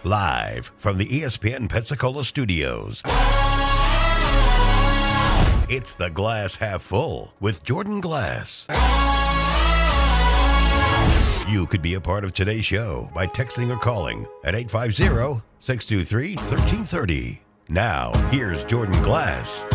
Live from the ESPN Pensacola studios, it's the Glass Half Full with Jordan Glass. You could be a part of today's show by texting or calling at 850-623-1330. Now, here's Jordan Glass.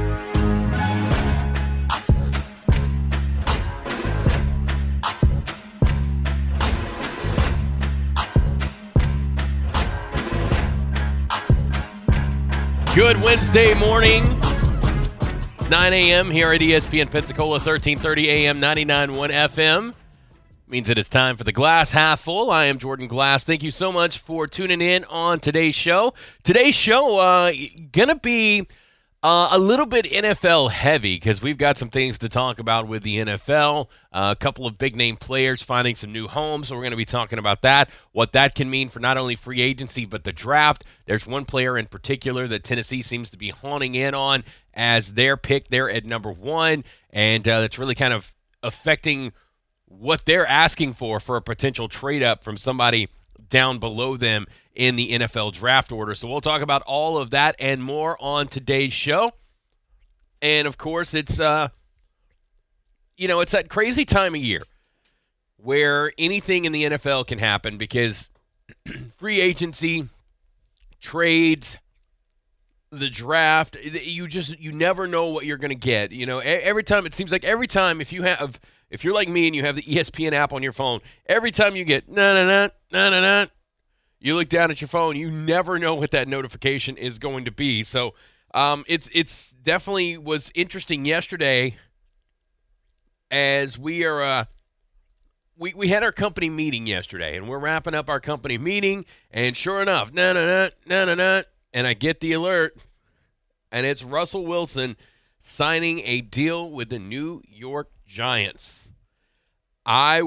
Good Wednesday morning. It's 9 a.m. here at ESPN Pensacola, 1330 a.m., 99.1 FM. Means it is time for the Glass Half Full. I am Jordan Glass. Thank you so much for tuning in on today's show. Today's show going to be a little bit NFL heavy because we've got some things to talk about with the NFL. A couple of big-name players finding some new homes, so we're going to be talking about that, what that can mean for not only free agency but the draft. There's one player in particular that Tennessee seems to be honing in on as their pick there at number one, and that's really kind of affecting what they're asking for a potential trade-up from somebody down below them in the NFL draft order. So we'll talk about all of that and more on today's show. And, of course, it's, it's that crazy time of year where anything in the NFL can happen because free agency, trades, the draft, you never know what you're going to get. You know, every time, it seems like every time if you're like me and you have the ESPN app on your phone, every time you get you look down at your phone, you never know what that notification is going to be. So it's definitely was interesting yesterday as we are we had our company meeting yesterday, and we're wrapping up our company meeting, and sure enough, and I get the alert, and it's Russell Wilson signing a deal with the New York Giants. I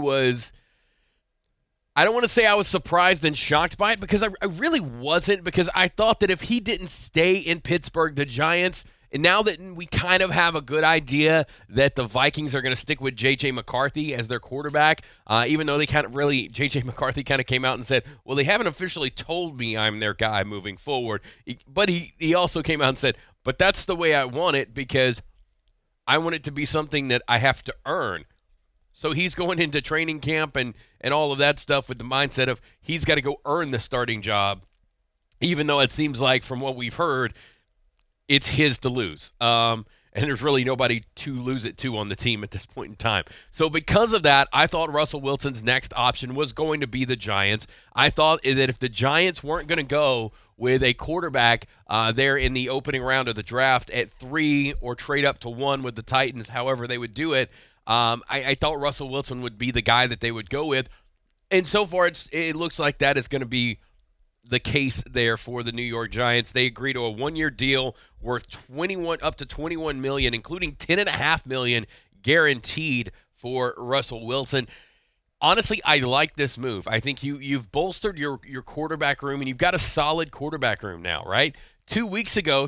don't want to say I was surprised and shocked by it because I really wasn't, because I thought that if he didn't stay in Pittsburgh, the Giants, and now that we kind of have a good idea that the Vikings are going to stick with J.J. McCarthy as their quarterback, even though J.J. McCarthy kind of came out and said, well, they haven't officially told me I'm their guy moving forward. But he also came out and said, but that's the way I want it because I want it to be something that I have to earn. So he's going into training camp and all of that stuff with the mindset of he's got to go earn the starting job, even though it seems like from what we've heard, it's his to lose. And there's really nobody to lose it to on the team at this point in time. So because of that, I thought Russell Wilson's next option was going to be the Giants. I thought that if the Giants weren't going to go with a quarterback there in the opening round of the draft at 3 or trade up to 1 with the Titans, however they would do it, I thought Russell Wilson would be the guy that they would go with. And so far, it looks like that is going to be the case there for the New York Giants. They agreed to a 1-year deal worth up to $21 million, including $10.5 million guaranteed for Russell Wilson. Honestly, I like this move. I think you've bolstered your quarterback room, and you've got a solid quarterback room now, right? 3 weeks ago,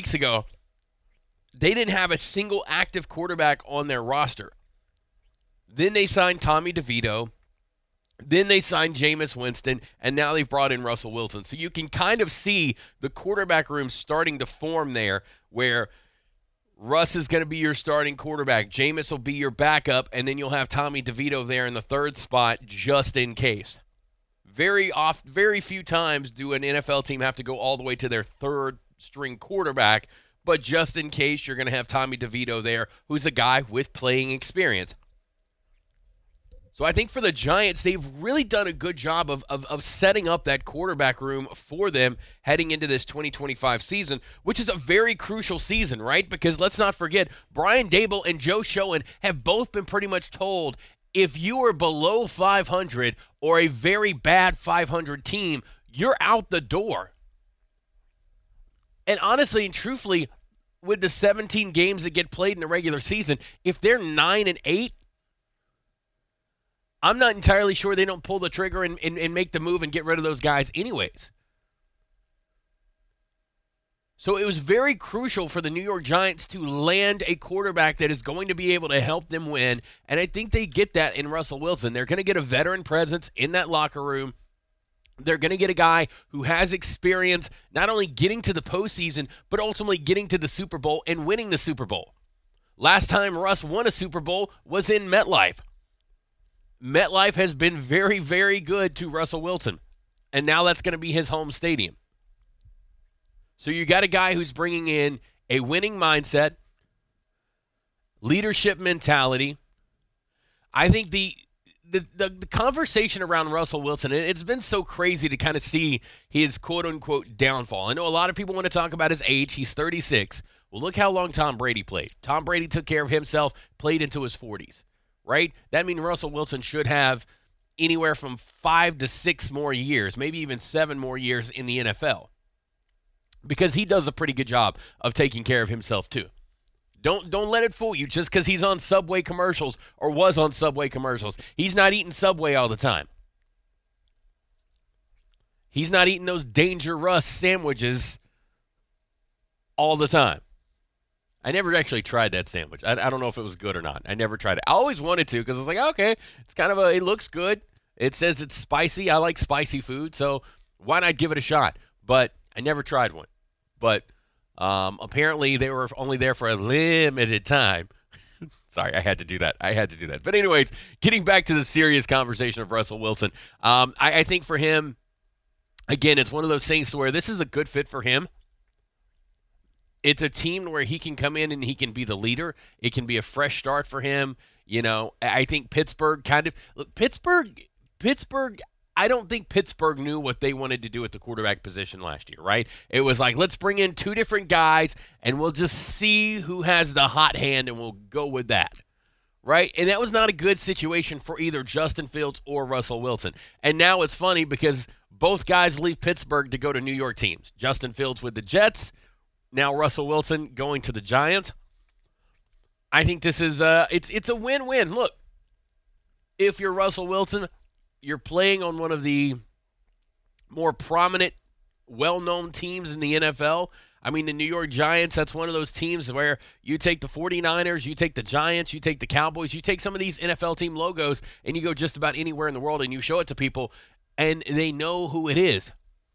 they didn't have a single active quarterback on their roster. Then they signed Tommy DeVito. Then they signed Jameis Winston, and now they've brought in Russell Wilson. So you can kind of see the quarterback room starting to form there, where Russ is going to be your starting quarterback. Jameis will be your backup, and then you'll have Tommy DeVito there in the third spot just in case. Very few times do an NFL team have to go all the way to their third-string quarterback, but just in case, you're going to have Tommy DeVito there, who's a guy with playing experience. So I think for the Giants, they've really done a good job of setting up that quarterback room for them heading into this 2025 season, which is a very crucial season, right? Because let's not forget, Brian Daboll and Joe Schoen have both been pretty much told, if you are below 500 or a very bad 500 team, you're out the door. And honestly and truthfully, with the 17 games that get played in the regular season, if they're 9-8, I'm not entirely sure they don't pull the trigger and make the move and get rid of those guys anyways. So it was very crucial for the New York Giants to land a quarterback that is going to be able to help them win, and I think they get that in Russell Wilson. They're going to get a veteran presence in that locker room. They're going to get a guy who has experience not only getting to the postseason, but ultimately getting to the Super Bowl and winning the Super Bowl. Last time Russ won a Super Bowl was in MetLife. MetLife has been very, very good to Russell Wilson, and now that's going to be his home stadium. So you got a guy who's bringing in a winning mindset, leadership mentality. I think the conversation around Russell Wilson, it's been so crazy to kind of see his quote-unquote downfall. I know a lot of people want to talk about his age. He's 36. Well, look how long Tom Brady played. Tom Brady took care of himself, played into his 40s, right? That means Russell Wilson should have anywhere from 5 to 6 more years, maybe even 7 more years in the NFL, because he does a pretty good job of taking care of himself too. Don't let it fool you just because he's on Subway commercials or was on Subway commercials. He's not eating Subway all the time. He's not eating those Danger Russ sandwiches all the time. I never actually tried that sandwich. I don't know if it was good or not. I never tried it. I always wanted to because I was like, okay, it's kind of it looks good. It says it's spicy. I like spicy food, so why not give it a shot? But I never tried one. But apparently they were only there for a limited time. Sorry, I had to do that. But anyways, getting back to the serious conversation of Russell Wilson, I think for him, again, it's one of those things to where this is a good fit for him. It's a team where he can come in and he can be the leader. It can be a fresh start for him. You know, I think Pittsburgh, I don't think Pittsburgh knew what they wanted to do at the quarterback position last year, right? It was like, let's bring in 2 different guys, and we'll just see who has the hot hand, and we'll go with that, right? And that was not a good situation for either Justin Fields or Russell Wilson. And now it's funny because both guys leave Pittsburgh to go to New York teams. Justin Fields with the Jets, now Russell Wilson going to the Giants. I think this is it's a win-win. Look, if you're Russell Wilson, you're playing on one of the more prominent, well-known teams in the NFL. I mean, the New York Giants, that's one of those teams where you take the 49ers, you take the Giants, you take the Cowboys, you take some of these NFL team logos, and you go just about anywhere in the world and you show it to people, and they know who it is.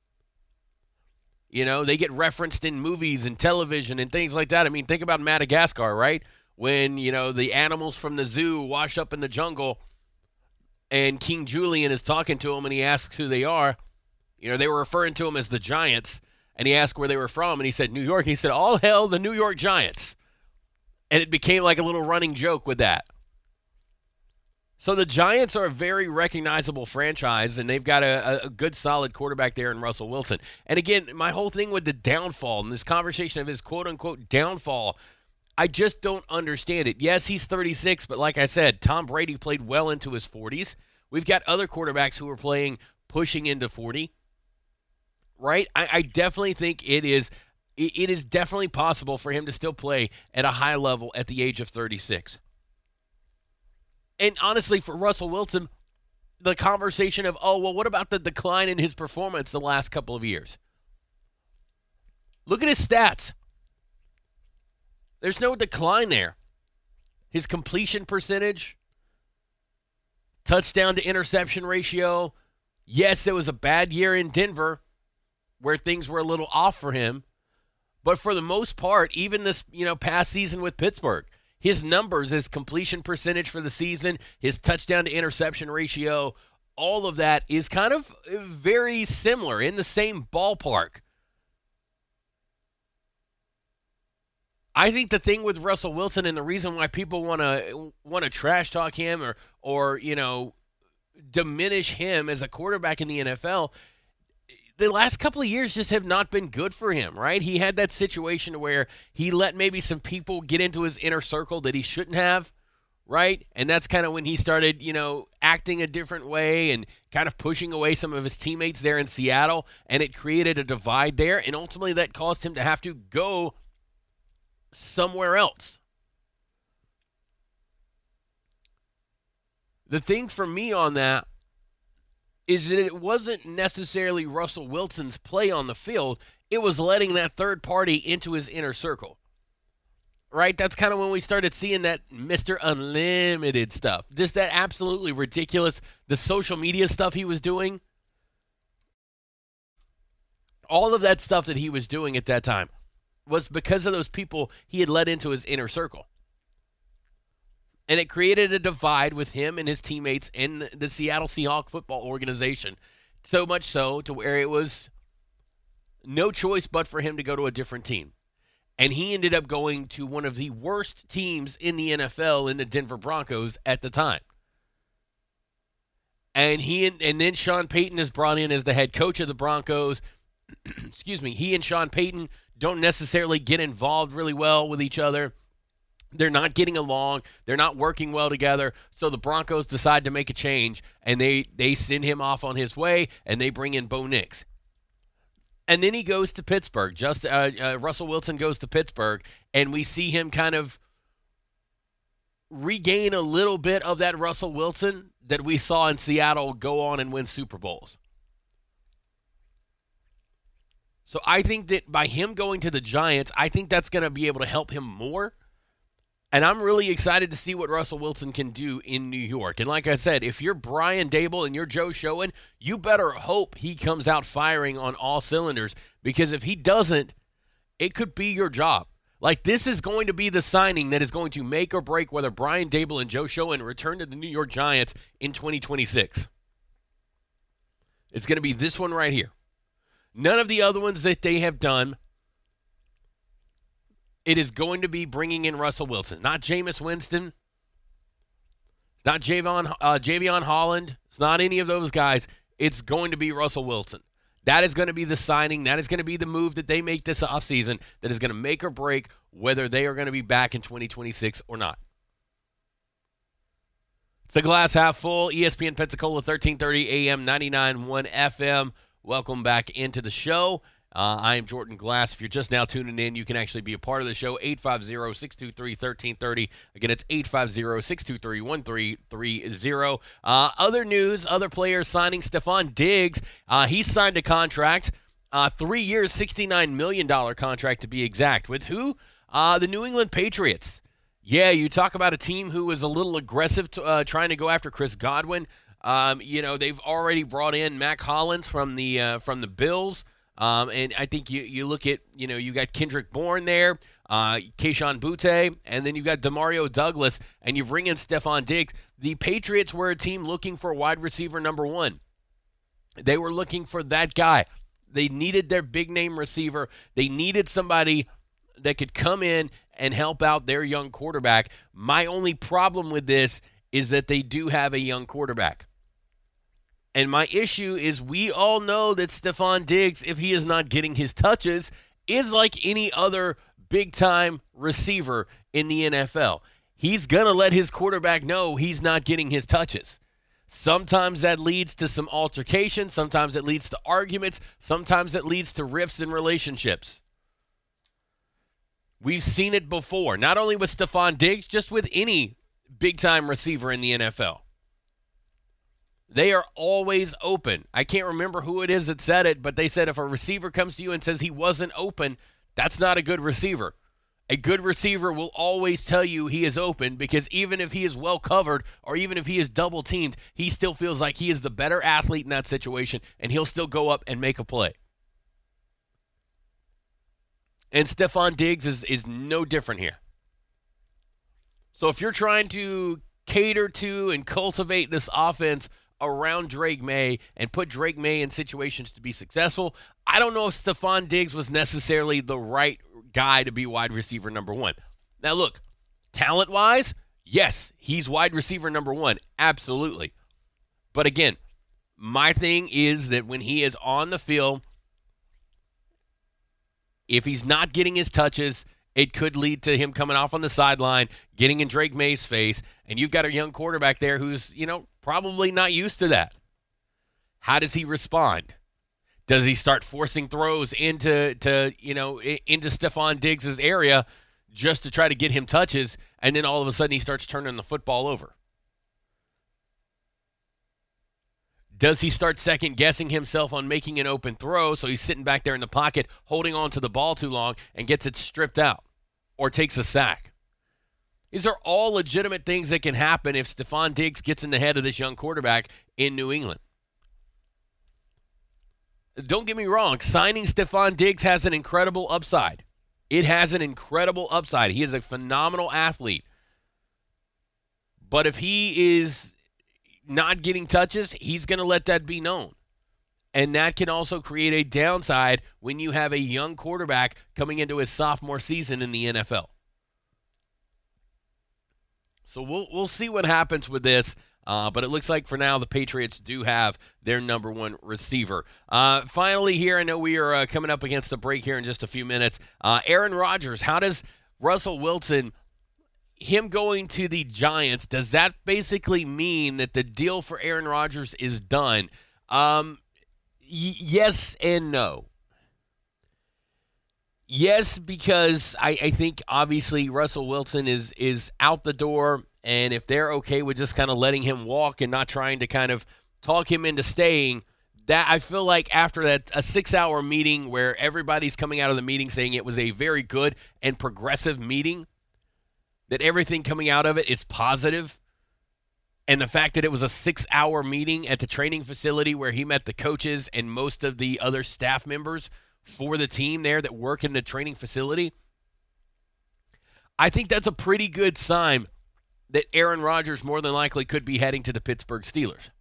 You know, they get referenced in movies and television and things like that. I mean, think about Madagascar, right? When, you know, the animals from the zoo wash up in the jungle and King Julian is talking to them and he asks who they are. You know, they were referring to them as the Giants, and he asked where they were from, and he said New York. And he said, all hail the New York Giants. And it became like a little running joke with that. So the Giants are a very recognizable franchise, and they've got a good, solid quarterback there in Russell Wilson. And again, my whole thing with the downfall and this conversation of his quote-unquote downfall, I just don't understand it. Yes, he's 36, but like I said, Tom Brady played well into his 40s. We've got other quarterbacks who are playing pushing into 40, right? I definitely think it is definitely possible for him to still play at a high level at the age of 36. And honestly, for Russell Wilson, the conversation of, oh, well, what about the decline in his performance the last couple of years? Look at his stats. There's no decline there. His completion percentage, touchdown to interception ratio. Yes, it was a bad year in Denver where things were a little off for him. But for the most part, even this, past season with Pittsburgh, his numbers, his completion percentage for the season, his touchdown to interception ratio, all of that is kind of very similar, in the same ballpark. I think the thing with Russell Wilson, and the reason why people want to trash talk him or diminish him as a quarterback in the NFL, the last couple of years just have not been good for him, right? He had that situation where he let maybe some people get into his inner circle that he shouldn't have, right? And that's kind of when he started, acting a different way and kind of pushing away some of his teammates there in Seattle, and it created a divide there, and ultimately that caused him to have to go somewhere else. The thing for me on that is that it wasn't necessarily Russell Wilson's play on the field. It was letting that third party into his inner circle, right? That's kind of when we started seeing that Mr. Unlimited stuff. Just that absolutely ridiculous, the social media stuff he was doing. All of that stuff that he was doing at that time was because of those people he had let into his inner circle. And it created a divide with him and his teammates in the Seattle Seahawks football organization. So much so to where it was no choice but for him to go to a different team. And he ended up going to one of the worst teams in the NFL in the Denver Broncos at the time. And then Sean Payton is brought in as the head coach of the Broncos. Excuse me. He and Sean Payton don't necessarily get involved really well with each other. They're not getting along. They're not working well together. So the Broncos decide to make a change, and they send him off on his way, and they bring in Bo Nix. And then he goes to Pittsburgh. Russell Wilson goes to Pittsburgh, and we see him kind of regain a little bit of that Russell Wilson that we saw in Seattle go on and win Super Bowls. So I think that by him going to the Giants, I think that's going to be able to help him more. And I'm really excited to see what Russell Wilson can do in New York. And like I said, if you're Brian Daboll and you're Joe Schoen, you better hope he comes out firing on all cylinders, because if he doesn't, it could be your job. Like, this is going to be the signing that is going to make or break whether Brian Daboll and Joe Schoen return to the New York Giants in 2026. It's going to be this one right here. None of the other ones that they have done. It is going to be bringing in Russell Wilson, not Jameis Winston. It's not Javion Holland. It's not any of those guys. It's going to be Russell Wilson. That is going to be the signing. That is going to be the move that they make this offseason that is going to make or break whether they are going to be back in 2026 or not. It's the Glass Half Full, ESPN Pensacola, 1330 AM, 99.1 FM. Welcome back into the show. I am Jordan Glass. If you're just now tuning in, you can actually be a part of the show, 850-623-1330. Again, it's 850-623-1330. Other news, other players signing. Stephon Diggs, he signed a contract, 3 years, $69 million contract to be exact. With who? The New England Patriots. Yeah, you talk about a team who was a little aggressive trying to go after Chris Godwin. They've already brought in Mac Hollins from the Bills. And I think you look at, you got Kendrick Bourne there, Kayshon Boutte, and then you've got Demario Douglas, and you bring in Stephon Diggs. The Patriots were a team looking for wide receiver number one. They were looking for that guy. They needed their big-name receiver. They needed somebody that could come in and help out their young quarterback. My only problem with this is that they do have a young quarterback. And my issue is we all know that Stephon Diggs, if he is not getting his touches, is like any other big-time receiver in the NFL. He's going to let his quarterback know he's not getting his touches. Sometimes that leads to some altercation. Sometimes it leads to arguments. Sometimes it leads to rifts in relationships. We've seen it before, not only with Stephon Diggs, just with any big-time receiver in the NFL. They are always open. I can't remember who it is that said it, but they said if a receiver comes to you and says he wasn't open, that's not a good receiver. A good receiver will always tell you he is open, because even if he is well covered or even if he is double teamed, he still feels like he is the better athlete in that situation, and he'll still go up and make a play. And Stephon Diggs is no different here. So if you're trying to cater to and cultivate this offense around Drake May and put Drake May in situations to be successful, I don't know if Stephon Diggs was necessarily the right guy to be wide receiver number one. Now look, talent-wise, yes, he's wide receiver number one, absolutely. But again, my thing is that when he is on the field, if he's not getting his touches, it could lead to him coming off on the sideline, getting in Drake May's face, and you've got a young quarterback there who's, probably not used to that. How does he respond? Does he start forcing throws into Stephon Diggs' area just to try to get him touches, and then all of a sudden he starts turning the football over? Does he start second-guessing himself on making an open throw, so he's sitting back there in the pocket, holding on to the ball too long, and gets it stripped out or takes a sack? These are all legitimate things that can happen if Stephon Diggs gets in the head of this young quarterback in New England. Don't get me wrong, signing Stephon Diggs has an incredible upside. It has an incredible upside. He is a phenomenal athlete. But if he is not getting touches, he's going to let that be known. And that can also create a downside when you have a young quarterback coming into his sophomore season in the NFL. So we'll see what happens with this. But it looks like for now the Patriots do have their number one receiver. Finally here, I know we are coming up against the break here in just a few minutes. Aaron Rodgers, how does Russell Wilson, him going to the Giants, does that basically mean that the deal for Aaron Rodgers is done? Yes and no. Yes, because I think obviously Russell Wilson is out the door, and if they're okay with just kind of letting him walk and not trying to kind of talk him into staying, that I feel like after that a 6-hour meeting where everybody's coming out of the meeting saying it was a very good and progressive meeting, that everything coming out of it is positive. And the fact that it was a 6-hour meeting at the training facility where he met the coaches and most of the other staff members for the team there that work in the training facility, I think that's a pretty good sign that Aaron Rodgers more than likely could be heading to the Pittsburgh Steelers.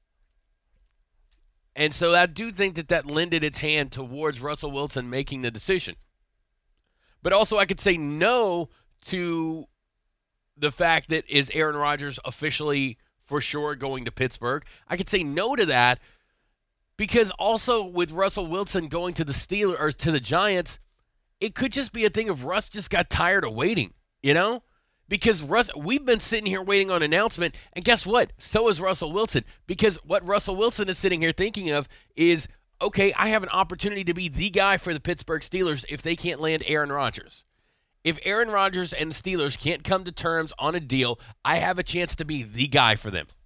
And so I do think that lended its hand towards Russell Wilson making the decision. But also I could say no to the fact that is Aaron Rodgers officially for sure going to Pittsburgh. I could say no to that because also with Russell Wilson going to the Steelers or to the Giants, it could just be a thing of Russ just got tired of waiting, you know? Because we've been sitting here waiting on an announcement, and guess what? So is Russell Wilson. Because what Russell Wilson is sitting here thinking of is, okay, I have an opportunity to be the guy for the Pittsburgh Steelers if they can't land Aaron Rodgers. If Aaron Rodgers and the Steelers can't come to terms on a deal, I have a chance to be the guy for them.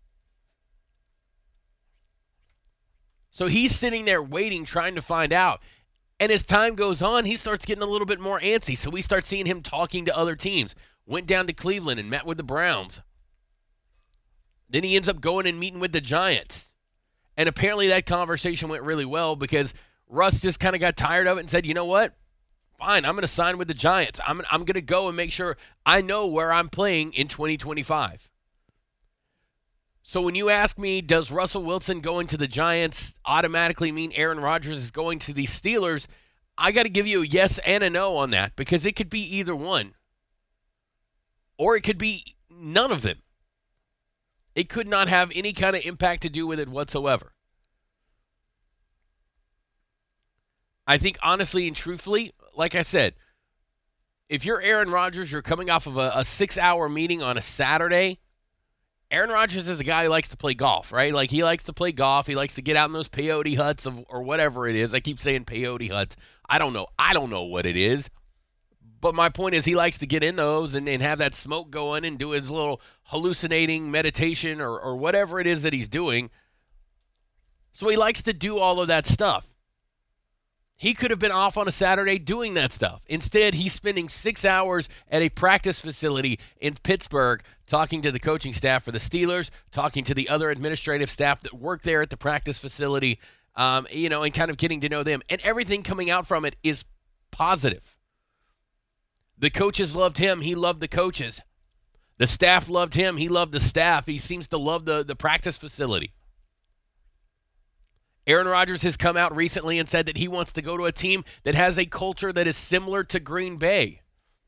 So he's sitting there waiting, trying to find out. And as time goes on, he starts getting a little bit more antsy. So we start seeing him talking to other teams. Went down to Cleveland and met with the Browns. Then he ends up going and meeting with the Giants. And apparently that conversation went really well because Russ just kind of got tired of it and said, you know what? Fine, I'm going to sign with the Giants. I'm going to go and make sure I know where I'm playing in 2025. So when you ask me, does Russell Wilson going to the Giants automatically mean Aaron Rodgers is going to the Steelers? I got to give you a yes and a no on that because it could be either one. Or it could be none of them. It could not have any kind of impact to do with it whatsoever. I think honestly and truthfully, like I said, if you're Aaron Rodgers, you're coming off of a 6-hour meeting on a Saturday. Aaron Rodgers is a guy who likes to play golf, right? Like he likes to play golf. He likes to get out in those peyote huts or whatever it is. I keep saying peyote huts. I don't know. I don't know what it is. But my point is he likes to get in those and have that smoke going and do his little hallucinating meditation or whatever it is that he's doing. So he likes to do all of that stuff. He could have been off on a Saturday doing that stuff. Instead, he's spending 6 hours at a practice facility in Pittsburgh talking to the coaching staff for the Steelers, talking to the other administrative staff that work there at the practice facility, and kind of getting to know them. And everything coming out from it is positive. The coaches loved him. He loved the coaches. The staff loved him. He loved the staff. He seems to love the practice facility. Aaron Rodgers has come out recently and said that he wants to go to a team that has a culture that is similar to Green Bay.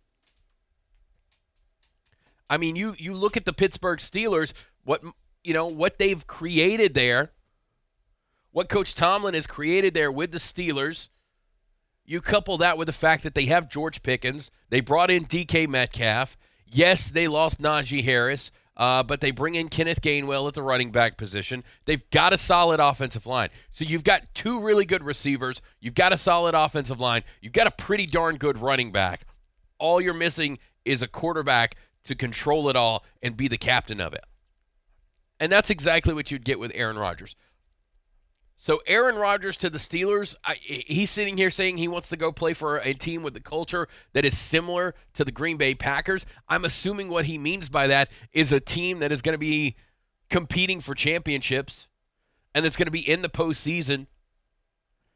I mean, you look at the Pittsburgh Steelers, what they've created there, what Coach Tomlin has created there with the Steelers. You couple that with the fact that they have George Pickens. They brought in DK Metcalf. Yes, they lost Najee Harris, but they bring in Kenneth Gainwell at the running back position. They've got a solid offensive line. So you've got two really good receivers. You've got a solid offensive line. You've got a pretty darn good running back. All you're missing is a quarterback to control it all and be the captain of it. And that's exactly what you'd get with Aaron Rodgers. So Aaron Rodgers to the Steelers, he's sitting here saying he wants to go play for a team with the culture that is similar to the Green Bay Packers. I'm assuming what he means by that is a team that is going to be competing for championships and it's going to be in the postseason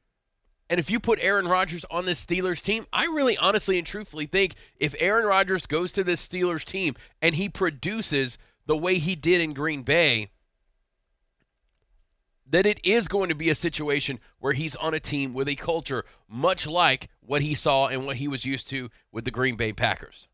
And if you put Aaron Rodgers on this Steelers team, I really honestly and truthfully think if Aaron Rodgers goes to this Steelers team and he produces the way he did in Green Bay, that it is going to be a situation where he's on a team with a culture much like what he saw and what he was used to with the Green Bay Packers.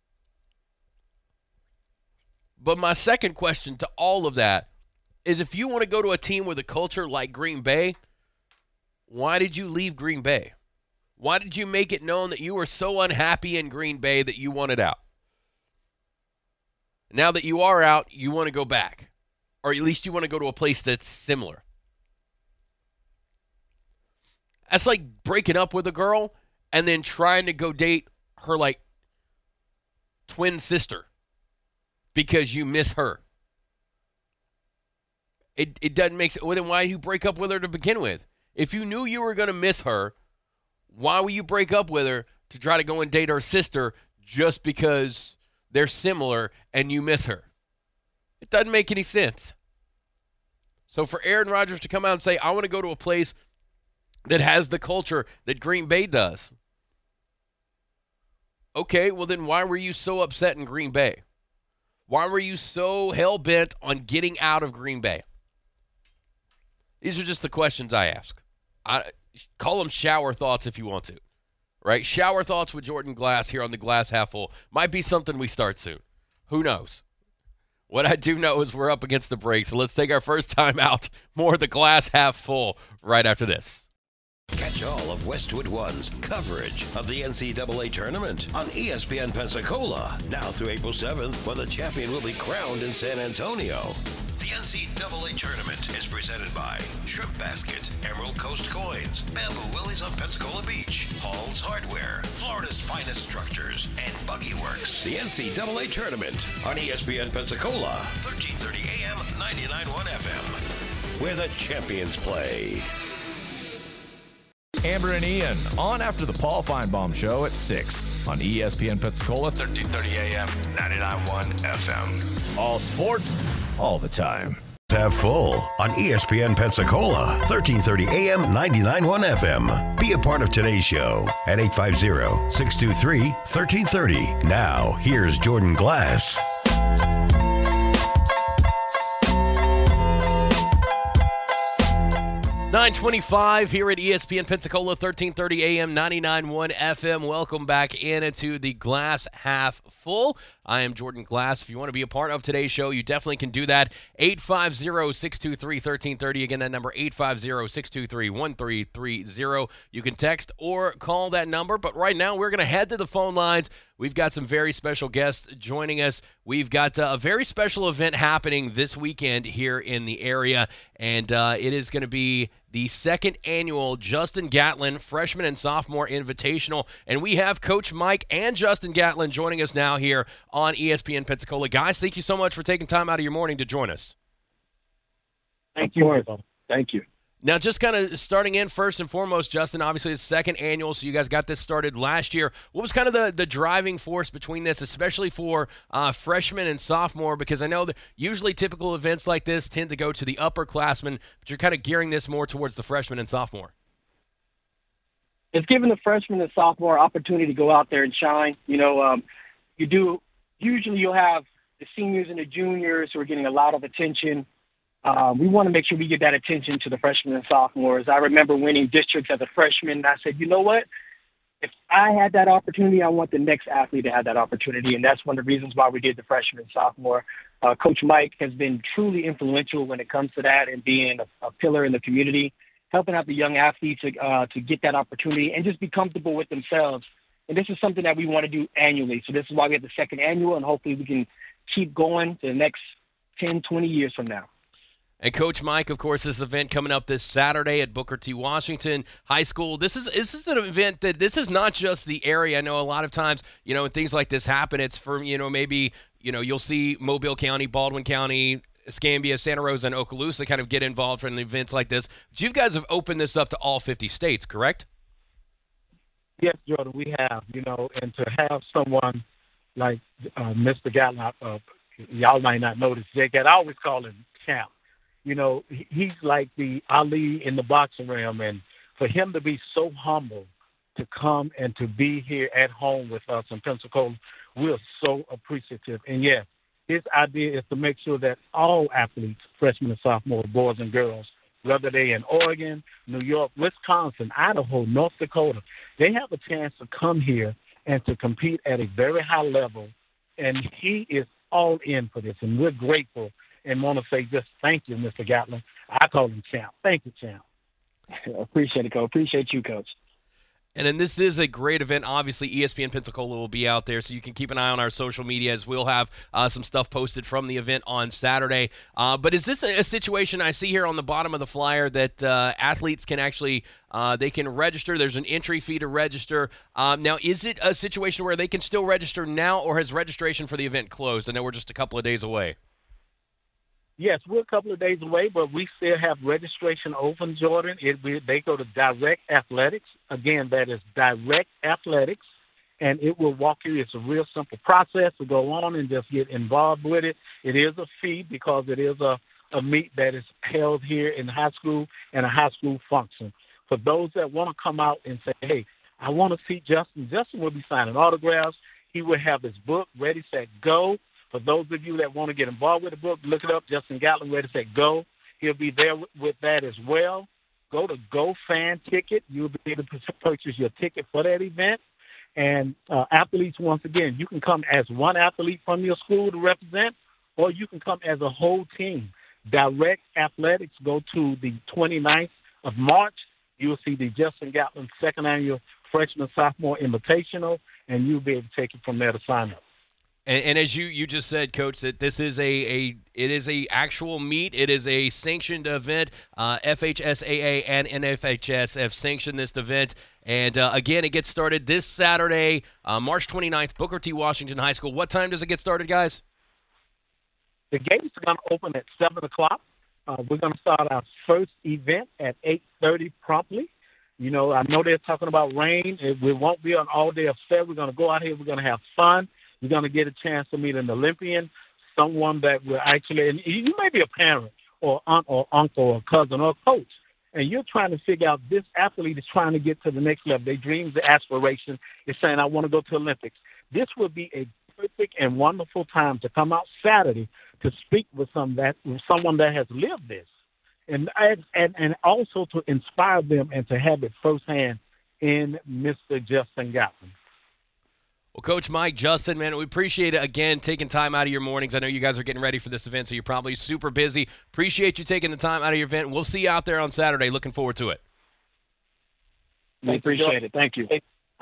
But my second question to all of that is if you want to go to a team with a culture like Green Bay, why did you leave Green Bay? Why did you make it known that you were so unhappy in Green Bay that you wanted out? Now that you are out, you want to go back. Or at least you want to go to a place that's similar. That's like breaking up with a girl and then trying to go date her, like, twin sister because you miss her. It doesn't make sense. Well, then why did you break up with her to begin with? If you knew you were going to miss her, why would you break up with her to try to go and date her sister just because they're similar and you miss her? It doesn't make any sense. So for Aaron Rodgers to come out and say, I want to go to a place that has the culture that Green Bay does. Okay, well then why were you so upset in Green Bay? Why were you so hell-bent on getting out of Green Bay? These are just the questions I ask. Call them shower thoughts if you want to, right? Shower thoughts with Jordan Glass here on the Glass Half Full. Might be something we start soon. Who knows? What I do know is we're up against the break, so let's take our first time out. More of the Glass Half Full right after this. Catch all of Westwood One's coverage of the NCAA tournament on ESPN Pensacola, now through April 7th, when the champion will be crowned in San Antonio. The NCAA tournament is presented by Shrimp Basket, Emerald Coast Coins, Bamboo Willie's on Pensacola Beach, Hall's Hardware, Florida's finest structures, and Buggy Works. The NCAA tournament on ESPN Pensacola, 1330 AM, 99.1 FM, where the champions play. Amber and Ian on after the Paul Feinbaum Show at 6 on ESPN Pensacola, 1330 AM, 99.1 FM. All sports, all the time. Have full on ESPN Pensacola, 1330 AM, 99.1 FM. Be a part of today's show at 850-623-1330. Now, here's Jordan Glass. 9:25 here at ESPN Pensacola, 1330 AM, 99.1 FM. Welcome back into the Glass Half Full. I am Jordan Glass. If you want to be a part of today's show, you definitely can do that. 850-623-1330. Again, that number, 850-623-1330. You can text or call that number. But right now, we're going to head to the phone lines. We've got some very special guests joining us. We've got a very special event happening this weekend here in the area, and it is going to be the second annual Justin Gatlin Freshman and Sophomore Invitational. And we have Coach Mike and Justin Gatlin joining us now here on ESPN Pensacola. Guys, thank you so much for taking time out of your morning to join us. Thank you. Thank you. Now, just kind of starting in first and foremost, Justin, obviously it's second annual, so you guys got this started last year. What was kind of the driving force between this, especially for freshmen and sophomore? Because I know that usually typical events like this tend to go to the upperclassmen, but you're kind of gearing this more towards the freshmen and sophomore. It's giving the freshman and sophomore opportunity to go out there and shine. Usually you'll have the seniors and the juniors who are getting a lot of attention. We want to make sure we give that attention to the freshmen and sophomores. I remember winning districts as a freshman, and I said, you know what? If I had that opportunity, I want the next athlete to have that opportunity, and that's one of the reasons why we did the freshman and sophomore. Coach Mike has been truly influential when it comes to that and being a pillar in the community, helping out the young athletes to get that opportunity and just be comfortable with themselves. And this is something that we want to do annually. So this is why we have the second annual, and hopefully we can keep going to the next 10, 20 years from now. And Coach Mike, of course, this event coming up this Saturday at Booker T. Washington High School. This is an event that this is not just the area. I know a lot of times, when things like this happen, it's for, maybe, you'll see Mobile County, Baldwin County, Escambia, Santa Rosa, and Okaloosa kind of get involved in events like this. But you guys have opened this up to all 50 states, correct? Yes, Jordan, we have, and to have someone like Mr. Gatlin, y'all might not notice, I always call him Champ. He's like the Ali in the boxing realm, and for him to be so humble to come and to be here at home with us in Pensacola, we're so appreciative. And yes, his idea is to make sure that all athletes, freshmen and sophomores, boys and girls, whether they're in Oregon, New York, Wisconsin, Idaho, North Dakota, they have a chance to come here and to compete at a very high level. And he is all in for this, and we're grateful and want to say just thank you, Mr. Gatlin. I call him Champ. Thank you, Champ. Appreciate it, Coach. Appreciate you, Coach. And then this is a great event. Obviously, ESPN Pensacola will be out there, so you can keep an eye on our social media as we'll have some stuff posted from the event on Saturday. But is this a situation I see here on the bottom of the flyer that athletes can actually they can register? There's an entry fee to register. Now, is it a situation where they can still register now, or has registration for the event closed? I know we're just a couple of days away. Yes, we're a couple of days away, but we still have registration open, Jordan. They go to Direct Athletics. Again, that is Direct Athletics, and it will walk you. It's a real simple process to go on and just get involved with it. It is a fee because it is a meet that is held here in high school and a high school function. For those that want to come out and say, hey, I want to see Justin. Justin will be signing autographs. He will have his book, Ready, Set, Go. For those of you that want to get involved with the book, look it up, Justin Gatlin, Ready, Set, Go. He'll be there with that as well. Go to GoFan Ticket. You'll be able to purchase your ticket for that event. And athletes, once again, you can come as one athlete from your school to represent, or you can come as a whole team. Direct Athletics, go to the 29th of March. You'll see the Justin Gatlin second annual Freshman Sophomore Invitational, and you'll be able to take it from there to sign up. And as you just said, Coach, that this is it is a actual meet. It is a sanctioned event. FHSAA and NFHS have sanctioned this event. And, again, it gets started this Saturday, March 29th, Booker T. Washington High School. What time does it get started, guys? The gates are going to open at 7 o'clock. We're going to start our first event at 8:30 promptly. You know, I know they're talking about rain. We won't be an all-day affair. We're going to go out here. We're going to have fun. You're going to get a chance to meet an Olympian, someone that will actually – and you may be a parent or aunt or uncle or cousin or coach, and you're trying to figure out this athlete is trying to get to the next level. Their dreams, their aspiration is saying, I want to go to Olympics. This would be a perfect and wonderful time to come out Saturday to speak with someone that has lived this, and also to inspire them and to have it firsthand in Mr. Justin Gatlin. Well, Coach Mike, Justin, man, we appreciate it, again, taking time out of your mornings. I know you guys are getting ready for this event, so you're probably super busy. Appreciate you taking the time out of your event. We'll see you out there on Saturday. Looking forward to it. We appreciate it. Thank you.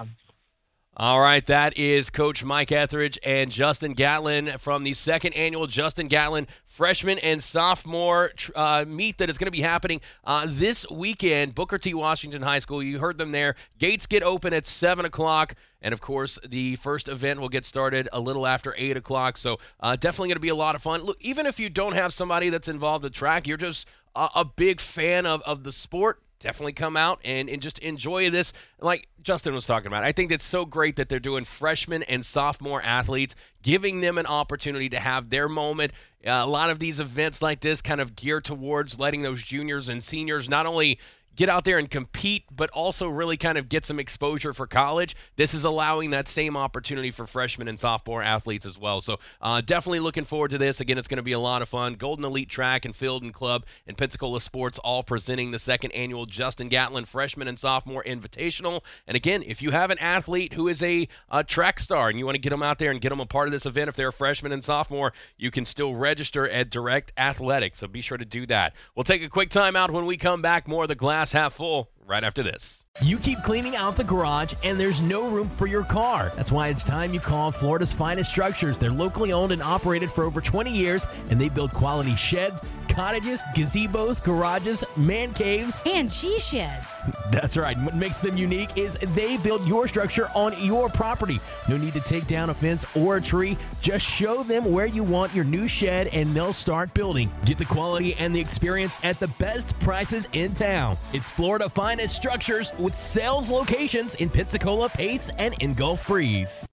All right, that is Coach Mike Etheridge and Justin Gatlin from the second annual Justin Gatlin Freshman and Sophomore meet that is going to be happening this weekend, Booker T. Washington High School. You heard them there. Gates get open at 7 o'clock, and, of course, the first event will get started a little after 8 o'clock, so definitely going to be a lot of fun. Look, even if you don't have somebody that's involved with track, you're just a big fan of the sport, definitely come out and just enjoy this. Like Justin was talking about, I think it's so great that they're doing freshman and sophomore athletes, giving them an opportunity to have their moment. A lot of these events like this kind of geared towards letting those juniors and seniors not only get out there and compete, but also really kind of get some exposure for college. This is allowing that same opportunity for freshmen and sophomore athletes as well. So definitely looking forward to this. Again, it's going to be a lot of fun. Golden Elite Track and Field and Club and Pensacola Sports all presenting the second annual Justin Gatlin Freshman and Sophomore Invitational. And again, if you have an athlete who is a track star and you want to get them out there and get them a part of this event, if they're a freshman and sophomore, you can still register at Direct Athletics. So be sure to do that. We'll take a quick time out. When we come back, more of the Glass Half Full right after this. You keep cleaning out the garage and there's no room for your car. That's why it's time you call Florida's Finest Structures. They're locally owned and operated for over 20 years, and they build quality sheds, cottages, gazebos, garages, man caves, and cheese sheds. That's right. What makes them unique is they build your structure on your property. No need to take down a fence or a tree. Just show them where you want your new shed and they'll start building. Get the quality and the experience at the best prices in town. It's Florida Finest Structures with sales locations in Pensacola, Pace, and in Gulf Breeze.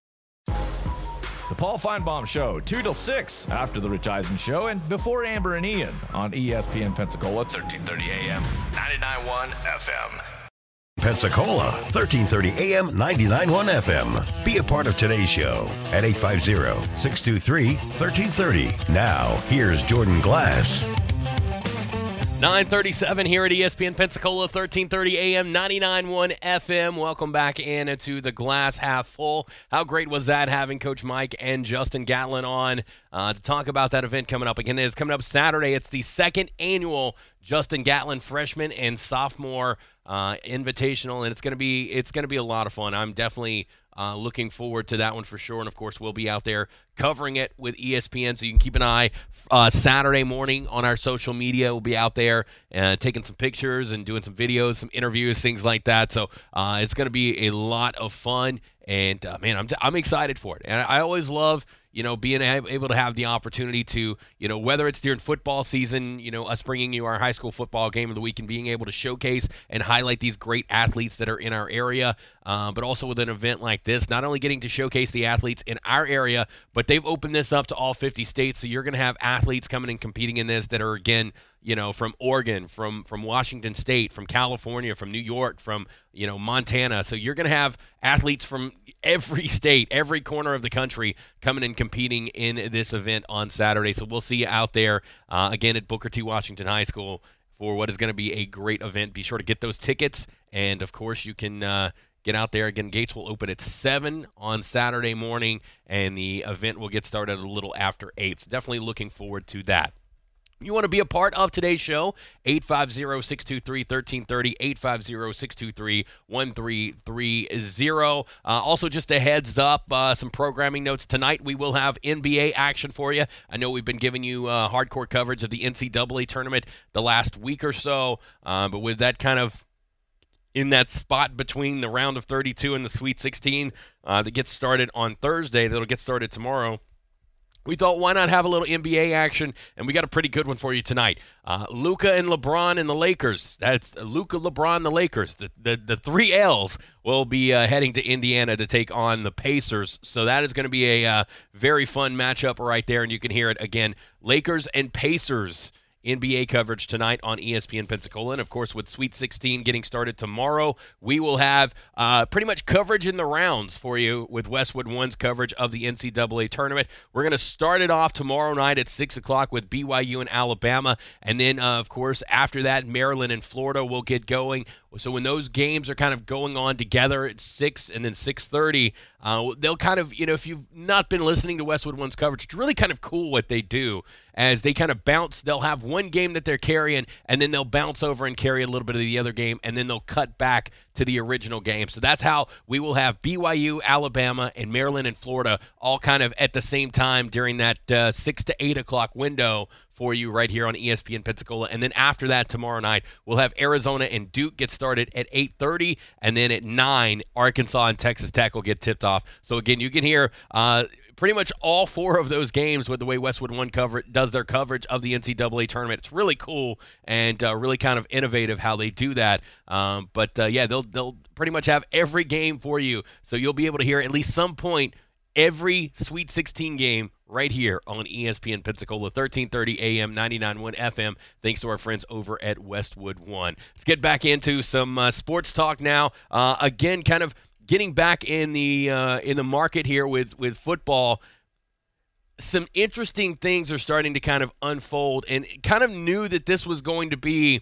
The Paul Feinbaum Show, 2 till 6 after the Rich Eisen Show and before Amber and Ian on ESPN Pensacola, 1330 AM, 99.1 FM. Pensacola, 1330 AM, 99.1 FM. Be a part of today's show at 850-623-1330. Now, here's Jordan Glass. 9:37 here at ESPN Pensacola, 1330 AM, 99.1 FM. Welcome back into the Glass Half Full. How great was that having Coach Mike and Justin Gatlin on to talk about that event coming up. Again, it's coming up Saturday. It's the second annual Justin Gatlin Freshman and Sophomore Invitational, and it's going to be a lot of fun. I'm definitely looking forward to that one for sure, and of course we'll be out there covering it with ESPN, so you can keep an eye Saturday morning on our social media. We'll be out there taking some pictures and doing some videos, some interviews, things like that. So it's going to be a lot of fun, and man, I'm excited for it. And I always love being able to have the opportunity to, whether it's during football season, us bringing you our high school football game of the week and being able to showcase and highlight these great athletes that are in our area, but also with an event like this, not only getting to showcase the athletes in our area, but they've opened this up to all 50 states, so you're going to have athletes coming and competing in this that are, again, from Oregon, from Washington State, from California, from New York, from, Montana. So you're going to have athletes from every state, every corner of the country coming and competing in this event on Saturday. So we'll see you out there, again, at Booker T. Washington High School for what is going to be a great event. Be sure to get those tickets, and, of course, you can get out there. Again, gates will open at 7 on Saturday morning, and the event will get started a little after 8. So definitely looking forward to that. You want to be a part of today's show, 850-623-1330, 850-623-1330. Also, just a heads up, some programming notes. Tonight we will have NBA action for you. I know we've been giving you hardcore coverage of the NCAA tournament the last week or so, but with that kind of in that spot between the round of 32 and the Sweet 16 that gets started on Thursday, that'll get started tomorrow, we thought, why not have a little NBA action? And we got a pretty good one for you tonight. Luka and LeBron and the Lakers. That's Luka, LeBron, the Lakers. The three L's will be heading to Indiana to take on the Pacers. So that is going to be a very fun matchup right there. And you can hear it again. Lakers and Pacers. NBA coverage tonight on ESPN Pensacola. And, of course, with Sweet 16 getting started tomorrow, we will have pretty much coverage in the rounds for you with Westwood One's coverage of the NCAA tournament. We're going to start it off tomorrow night at 6 o'clock with BYU and Alabama. And then, of course, after that, Maryland and Florida will get going. So when those games are kind of going on together at 6 and then 6:30, they'll kind of, if you've not been listening to Westwood One's coverage, it's really kind of cool what they do as they kind of bounce. They'll have one game that they're carrying, and then they'll bounce over and carry a little bit of the other game, and then they'll cut back to the original game. So that's how we will have BYU, Alabama, and Maryland and Florida all kind of at the same time during that 6 to 8 o'clock window for you right here on ESPN Pensacola. And then after that, tomorrow night, we'll have Arizona and Duke get started at 8:30, and then at 9, Arkansas and Texas Tech will get tipped off. So, again, you can hear pretty much all 4 of those games with the way Westwood One does their coverage of the NCAA tournament. It's really cool and really kind of innovative how they do that. But they'll pretty much have every game for you, so you'll be able to hear at least some point every Sweet 16 game right here on ESPN Pensacola, 1330 AM, 99.1 FM, thanks to our friends over at Westwood One. Let's get back into some sports talk now. Again, kind of getting back in the market here with football. Some interesting things are starting to kind of unfold, and kind of knew that this was going to be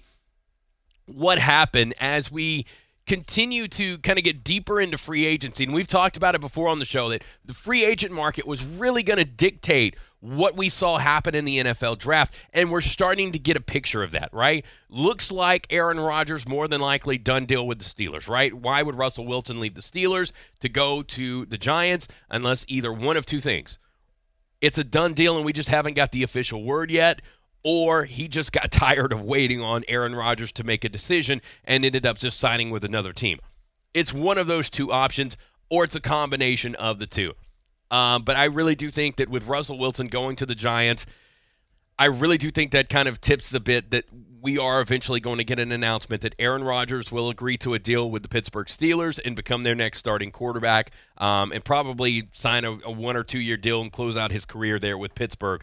what happened as we continue to kind of get deeper into free agency. And we've talked about it before on the show that the free agent market was really going to dictate what we saw happen in the NFL draft, and we're starting to get a picture of that, right? Looks like Aaron Rodgers more than likely done deal with the Steelers, right? Why would Russell Wilson leave the Steelers to go to the Giants unless either one of two things? It's a done deal and we just haven't got the official word yet, or he just got tired of waiting on Aaron Rodgers to make a decision and ended up just signing with another team. It's one of those two options, or it's a combination of the two. But I really do think that with Russell Wilson going to the Giants, I really do think that kind of tips the bit that we are eventually going to get an announcement that Aaron Rodgers will agree to a deal with the Pittsburgh Steelers and become their next starting quarterback, and probably sign a 1 or 2 year deal and close out his career there with Pittsburgh.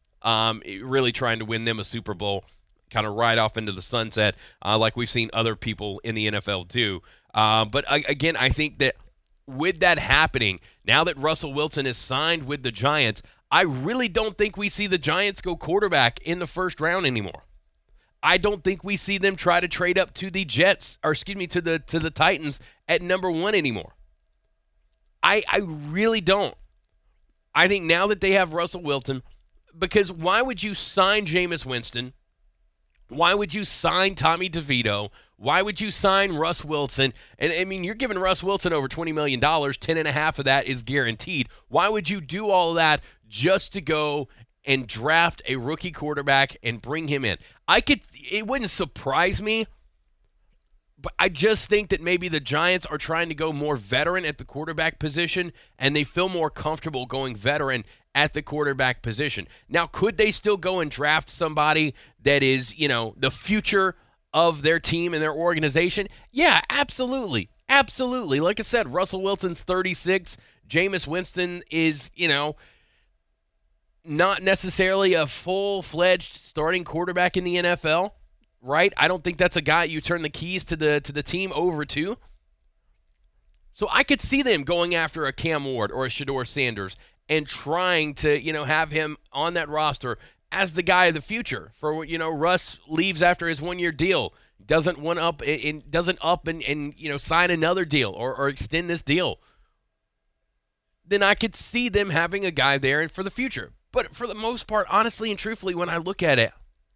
Really trying to win them a Super Bowl, kind of ride off into the sunset, like we've seen other people in the NFL do. But again, I think that with that happening, now that Russell Wilson is signed with the Giants, I really don't think we see the Giants go quarterback in the first round anymore. I don't think we see them try to trade up to the Jets, or excuse me, to the Titans at number 1 anymore. I really don't. I think now that they have Russell Wilson, because why would you sign Jameis Winston? Why would you sign Tommy DeVito? Why would you sign Russ Wilson? And I mean, you're giving Russ Wilson over $20 million, 10.5 of that is guaranteed. Why would you do all of that just to go and draft a rookie quarterback and bring him in? It wouldn't surprise me, but I just think that maybe the Giants are trying to go more veteran at the quarterback position, and they feel more comfortable going veteran at the quarterback position. Now, could they still go and draft somebody that is, the future of their team and their organization? Yeah, absolutely. Absolutely. Like I said, Russell Wilson's 36. Jameis Winston is, not necessarily a full-fledged starting quarterback in the NFL, right? I don't think that's a guy you turn the keys to the team over to. So I could see them going after a Cam Ward or a Shedeur Sanders and trying to, have him on that roster as the guy of the future. For, Russ leaves after his 1-year deal, doesn't sign another deal or extend this deal. Then I could see them having a guy there for the future. But for the most part, honestly and truthfully, when I look at it,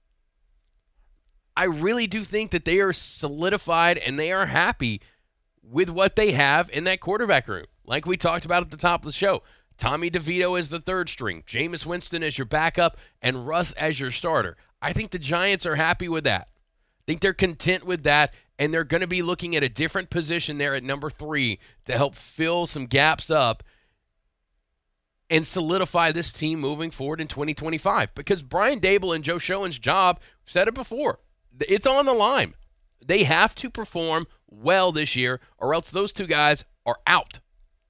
I really do think that they are solidified and they are happy with what they have in that quarterback room. Like we talked about at the top of the show, Tommy DeVito is the third string, Jameis Winston as your backup, and Russ as your starter. I think the Giants are happy with that. I think they're content with that, and they're going to be looking at a different position there at number 3 to help fill some gaps up and solidify this team moving forward in 2025. Because Brian Daboll and Joe Schoen's job, I've said it before, it's on the line. They have to perform well this year, or else those two guys are out.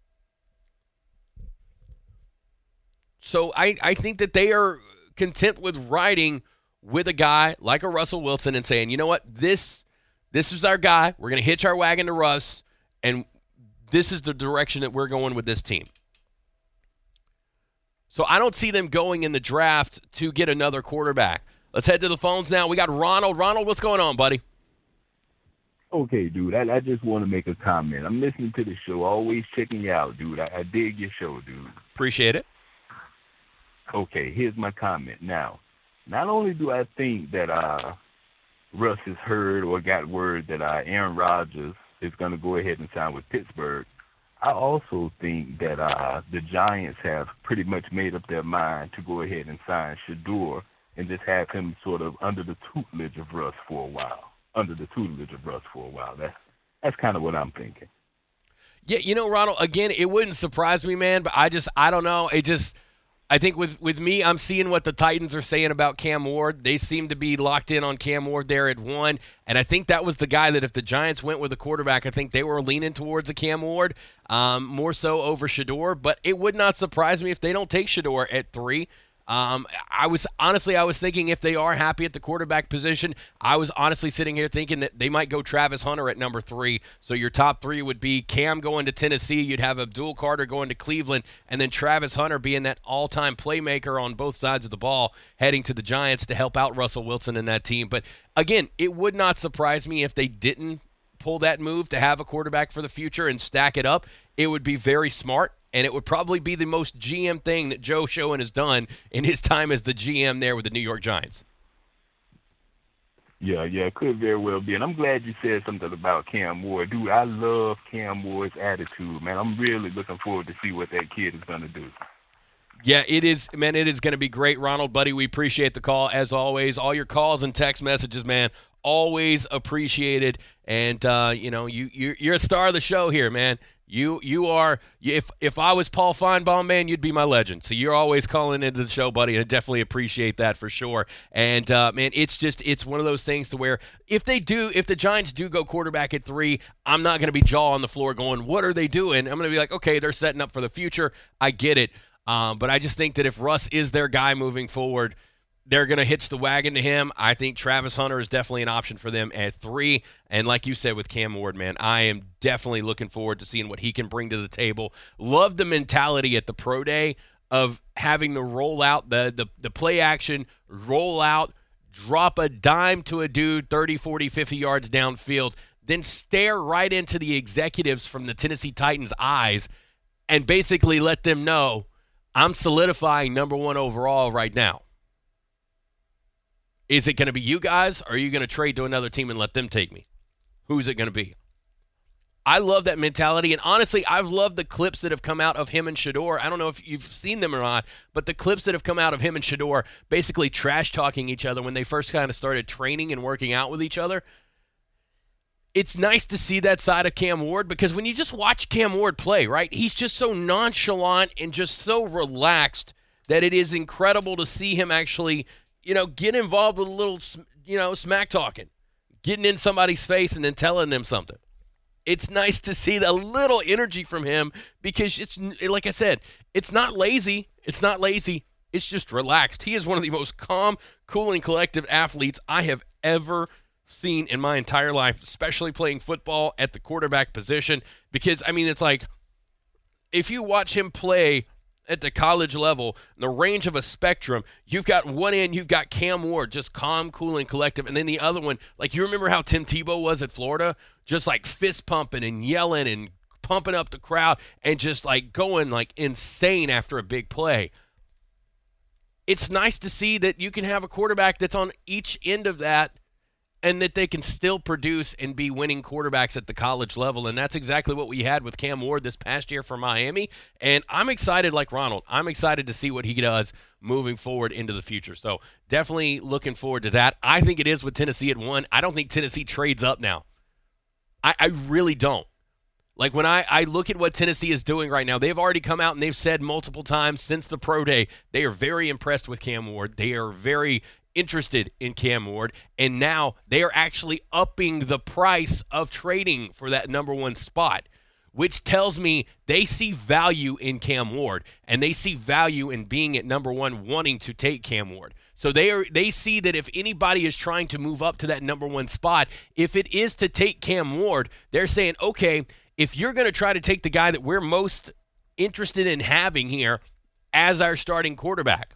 So I think that they are content with riding with a guy like a Russell Wilson and saying, you know what, this is our guy. We're going to hitch our wagon to Russ, and this is the direction that we're going with this team. So I don't see them going in the draft to get another quarterback. Let's head to the phones now. We got Ronald. Ronald, what's going on, buddy? Okay, dude, I just want to make a comment. I'm listening to the show, always checking you out, dude. I dig your show, dude. Appreciate it. Okay, here's my comment. Now, not only do I think that Russ has heard or got word that Aaron Rodgers is going to go ahead and sign with Pittsburgh, I also think that the Giants have pretty much made up their mind to go ahead and sign Shedeur and just have him sort of under the tutelage of Russ for a while. That's kind of what I'm thinking. Yeah, Ronald, again, it wouldn't surprise me, man, but I don't know. I think with me, I'm seeing what the Titans are saying about Cam Ward. They seem to be locked in on Cam Ward there at 1, and I think that was the guy that if the Giants went with a quarterback, I think they were leaning towards a Cam Ward, more so over Shedeur, but it would not surprise me if they don't take Shedeur at 3. I was thinking if they are happy at the quarterback position, I was honestly sitting here thinking that they might go Travis Hunter at number 3. So your top 3 would be Cam going to Tennessee, you'd have Abdul Carter going to Cleveland, and then Travis Hunter being that all-time playmaker on both sides of the ball heading to the Giants to help out Russell Wilson in that team. But again, it would not surprise me if they didn't pull that move to have a quarterback for the future and stack it up. It would be very smart. And it would probably be the most GM thing that Joe Schoen has done in his time as the GM there with the New York Giants. Yeah, it could very well be. And I'm glad you said something about Cam Ward. Dude, I love Cam Ward's attitude, man. I'm really looking forward to see what that kid is going to do. Yeah, it is, man. It is going to be great, Ronald, buddy. We appreciate the call, as always. All your calls and text messages, man, always appreciated. And, you're a star of the show here, man. You are, if I was Paul Feinbaum, man, you'd be my legend. So you're always calling into the show, buddy, and I definitely appreciate that for sure. And, man, it's one of those things to where if the Giants do go quarterback at 3, I'm not going to be jaw on the floor going, what are they doing? I'm going to be like, okay, they're setting up for the future. I get it. But I just think that if Russ is their guy moving forward, they're going to hitch the wagon to him. I think Travis Hunter is definitely an option for them at 3. And like you said with Cam Ward, man, I am definitely looking forward to seeing what he can bring to the table. Love the mentality at the Pro Day of having the roll out, the play action, roll out, drop a dime to a dude 30, 40, 50 yards downfield, then stare right into the executives from the Tennessee Titans' eyes and basically let them know, I'm solidifying number 1 overall right now. Is it going to be you guys, or are you going to trade to another team and let them take me? Who's it going to be? I love that mentality, and honestly, I've loved the clips that have come out of him and Shedeur. I don't know if you've seen them or not, but the clips that have come out of him and Shedeur basically trash-talking each other when they first kind of started training and working out with each other. It's nice to see that side of Cam Ward, because when you just watch Cam Ward play, right, he's just so nonchalant and just so relaxed that it is incredible to see him actually – get involved with a little, smack talking, getting in somebody's face and then telling them something. It's nice to see the little energy from him, because it's, like I said, it's not lazy. It's not lazy. It's just relaxed. He is one of the most calm, cool, and collective athletes I have ever seen in my entire life, especially playing football at the quarterback position, because, it's like if you watch him play at the college level, the range of a spectrum, you've got one end, you've got Cam Ward, just calm, cool, and collective, and then the other one, like you remember how Tim Tebow was at Florida, just like fist pumping and yelling and pumping up the crowd and just like going like insane after a big play. It's nice to see that you can have a quarterback that's on each end of that, and that they can still produce and be winning quarterbacks at the college level. And that's exactly what we had with Cam Ward this past year for Miami. And I'm excited, like Ronald, I'm excited to see what he does moving forward into the future. So definitely looking forward to that. I think it is with Tennessee at 1. I don't think Tennessee trades up now. I really don't. Like when I look at what Tennessee is doing right now, they've already come out and they've said multiple times since the Pro Day, they are very impressed with Cam Ward. They are very interested in Cam Ward, and now they are actually upping the price of trading for that number 1 spot, which tells me they see value in Cam Ward, and they see value in being at number 1, wanting to take Cam Ward. So they see that if anybody is trying to move up to that number 1 spot, if it is to take Cam Ward, they're saying, okay, if you're going to try to take the guy that we're most interested in having here as our starting quarterback,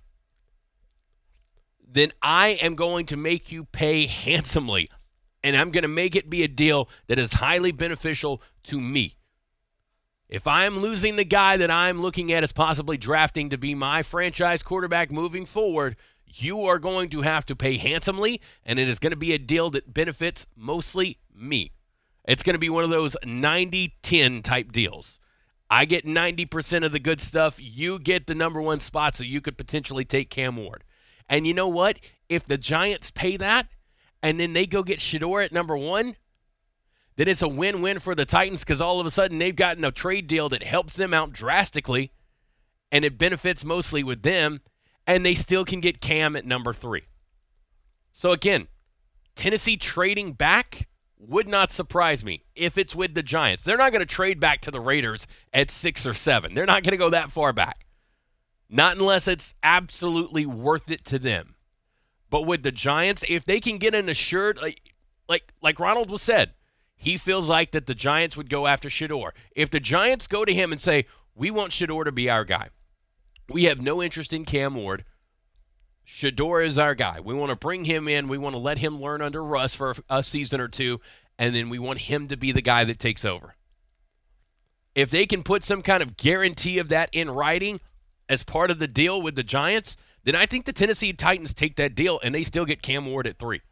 then I am going to make you pay handsomely, and I'm going to make it be a deal that is highly beneficial to me. If I'm losing the guy that I'm looking at as possibly drafting to be my franchise quarterback moving forward, you are going to have to pay handsomely, and it is going to be a deal that benefits mostly me. It's going to be one of those 90-10 type deals. I get 90% of the good stuff. You get the number 1 spot, so you could potentially take Cam Ward. And you know what? If the Giants pay that and then they go get Shedeur at number 1, then it's a win-win for the Titans, because all of a sudden they've gotten a trade deal that helps them out drastically, and it benefits mostly with them, and they still can get Cam at number 3. So again, Tennessee trading back would not surprise me if it's with the Giants. They're not going to trade back to the Raiders at 6 or 7. They're not going to go that far back. Not unless it's absolutely worth it to them. But with the Giants, if they can get an assured, like Ronald was said, he feels like that the Giants would go after Shedeur. If the Giants go to him and say, we want Shedeur to be our guy, we have no interest in Cam Ward, Shedeur is our guy. We want to bring him in. We want to let him learn under Russ for a season or two, and then we want him to be the guy that takes over. If they can put some kind of guarantee of that in writing as part of the deal with the Giants, then I think the Tennessee Titans take that deal and they still get Cam Ward at 3.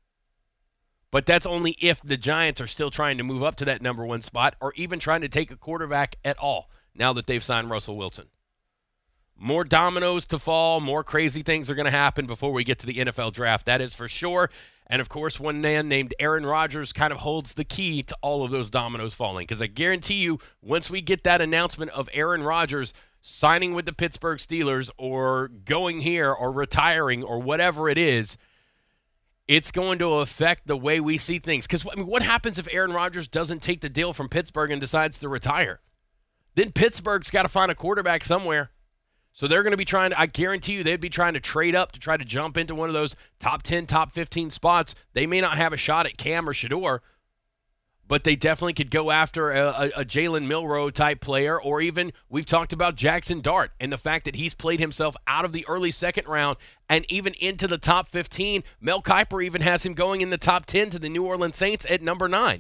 But that's only if the Giants are still trying to move up to that number 1 spot, or even trying to take a quarterback at all now that they've signed Russell Wilson. More dominoes to fall, more crazy things are going to happen before we get to the NFL draft. That is for sure. And, of course, one man named Aaron Rodgers kind of holds the key to all of those dominoes falling. Because I guarantee you, once we get that announcement of Aaron Rodgers signing with the Pittsburgh Steelers or going here or retiring or whatever it is, it's going to affect the way we see things. Because, what happens if Aaron Rodgers doesn't take the deal from Pittsburgh and decides to retire? Then Pittsburgh's got to find a quarterback somewhere. So they're going to be trying to, I guarantee you, they'd be trying to trade up to try to jump into one of those top 10, top 15 spots. They may not have a shot at Cam or Shedeur, but they definitely could go after a Jalen Milroe type player, or even we've talked about Jackson Dart and the fact that he's played himself out of the early second round and even into the top 15. Mel Kiper even has him going in the top 10 to the New Orleans Saints at number 9.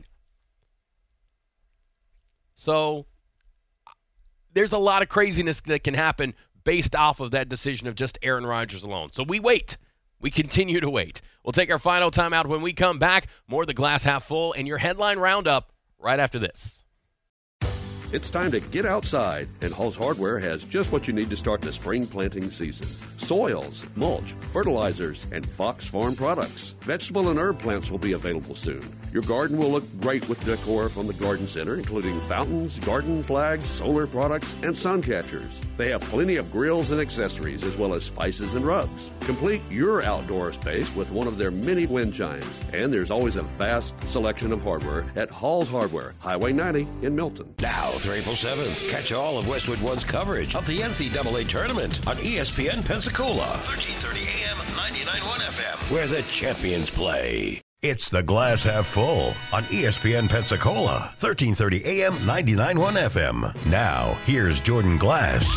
So there's a lot of craziness that can happen based off of that decision of just Aaron Rodgers alone. So we wait. We continue to wait. We'll take our final timeout. When we come back, more of the Glass Half Full and your headline roundup right after this. It's time to get outside, and Hall's Hardware has just what you need to start the spring planting season. Soils, mulch, fertilizers, and Fox Farm products. Vegetable and herb plants will be available soon. Your garden will look great with decor from the Garden Center, including fountains, garden flags, solar products, and sun catchers. They have plenty of grills and accessories, as well as spices and rubs. Complete your outdoor space with one of their many wind chimes. And there's always a vast selection of hardware at Hall's Hardware, Highway 90 in Milton. Now through April 7th, catch all of Westwood One's coverage of the NCAA tournament on ESPN Pensacola, 1330 AM, 99.1 FM, where the champions play. It's the Glass Half Full on ESPN Pensacola, 1330 AM, 99.1 FM. Now, here's Jordan Glass.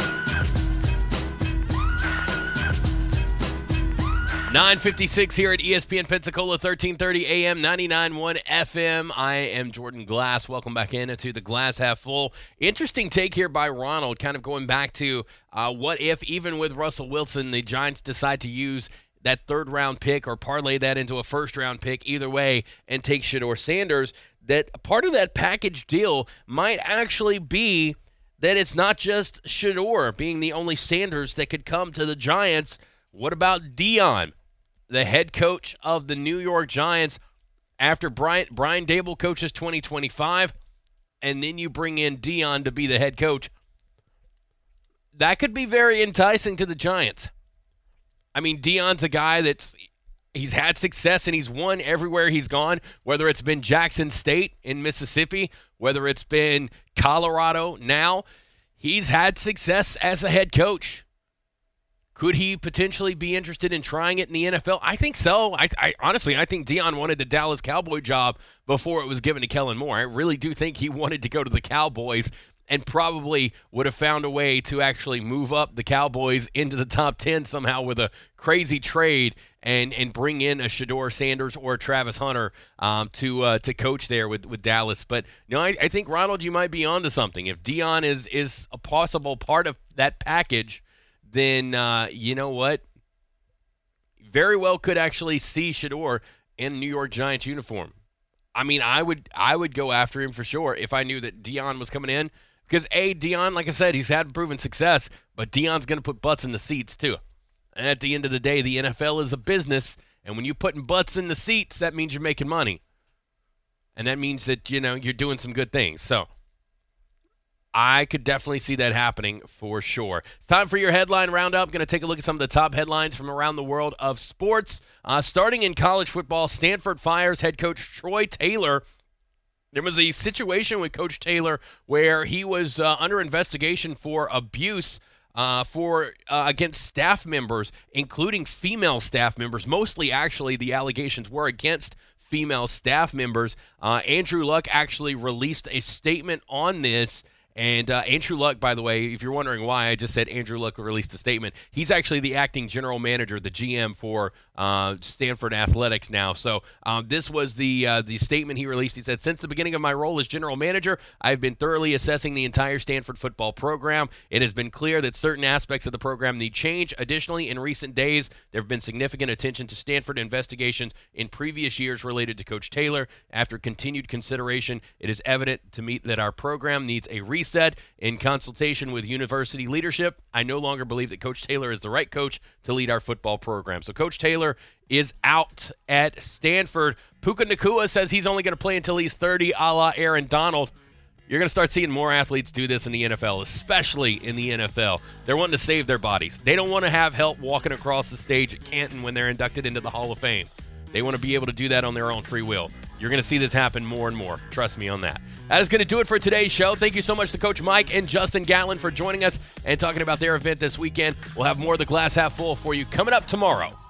9:56 here at ESPN Pensacola, 1330 AM, 99.1 FM. I am Jordan Glass. Welcome back into the Glass Half Full. Interesting take here by Ronald, kind of going back to what if, even with Russell Wilson, the Giants decide to use that third-round pick or parlay that into a first-round pick, either way, and take Shedeur Sanders, that part of that package deal might actually be that it's not just Shedeur being the only Sanders that could come to the Giants. What about Deion, the head coach of the New York Giants, after Brian Daboll coaches 2025, and then you bring in Deion to be the head coach? That could be very enticing to the Giants. I mean, Deion's a guy he's had success and he's won everywhere he's gone, whether it's been Jackson State in Mississippi, whether it's been Colorado now. He's had success as a head coach. Could he potentially be interested in trying it in the NFL? I think so. I honestly think Deion wanted the Dallas Cowboy job before it was given to Kellen Moore. I really do think he wanted to go to the Cowboys and probably would have found a way to actually move up the Cowboys into the top 10 somehow with a crazy trade and bring in a Shedeur Sanders or a Travis Hunter to coach there with Dallas. But I think, Ronald, you might be onto something. If Deion is a possible part of that package, then you know what? Very well could actually see Shedeur in New York Giants uniform. I mean, I would go after him for sure if I knew that Deion was coming in. Because, Deion, like I said, he's had proven success, but Deion's going to put butts in the seats too. And at the end of the day, the NFL is a business, and when you're putting butts in the seats, that means you're making money. And that means that, you're doing some good things. So I could definitely see that happening for sure. It's time for your headline roundup. I'm going to take a look at some of the top headlines from around the world of sports. Starting in college football, Stanford fires head coach Troy Taylor. There was a situation with Coach Taylor where he was under investigation for abuse against staff members, including female staff members. Mostly, actually, the allegations were against female staff members. Andrew Luck actually released a statement on this. And Andrew Luck, by the way, if you're wondering why I just said Andrew Luck released a statement, he's actually the acting general manager, the GM for Stanford Athletics now. So this was the statement he released. He said, "Since the beginning of my role as general manager, I've been thoroughly assessing the entire Stanford football program. It has been clear that certain aspects of the program need change. Additionally, in recent days, there have been significant attention to Stanford investigations in previous years related to Coach Taylor. After continued consideration, it is evident to me that our program needs a reset. In consultation with university leadership, I no longer believe that Coach Taylor is the right coach to lead our football program." So Coach Taylor is out at Stanford. Puka Nacua says he's only going to play until he's 30, a la Aaron Donald. You're going to start seeing more athletes do this in the NFL, especially in the NFL. They're wanting to save their bodies. They don't want to have help walking across the stage at Canton when they're inducted into the Hall of Fame. They want to be able to do that on their own free will. You're going to see this happen more and more. Trust me on that. That is going to do it for today's show. Thank you so much to Coach Mike and Justin Gatlin for joining us and talking about their event this weekend. We'll have more of the Glass Half Full for you coming up tomorrow.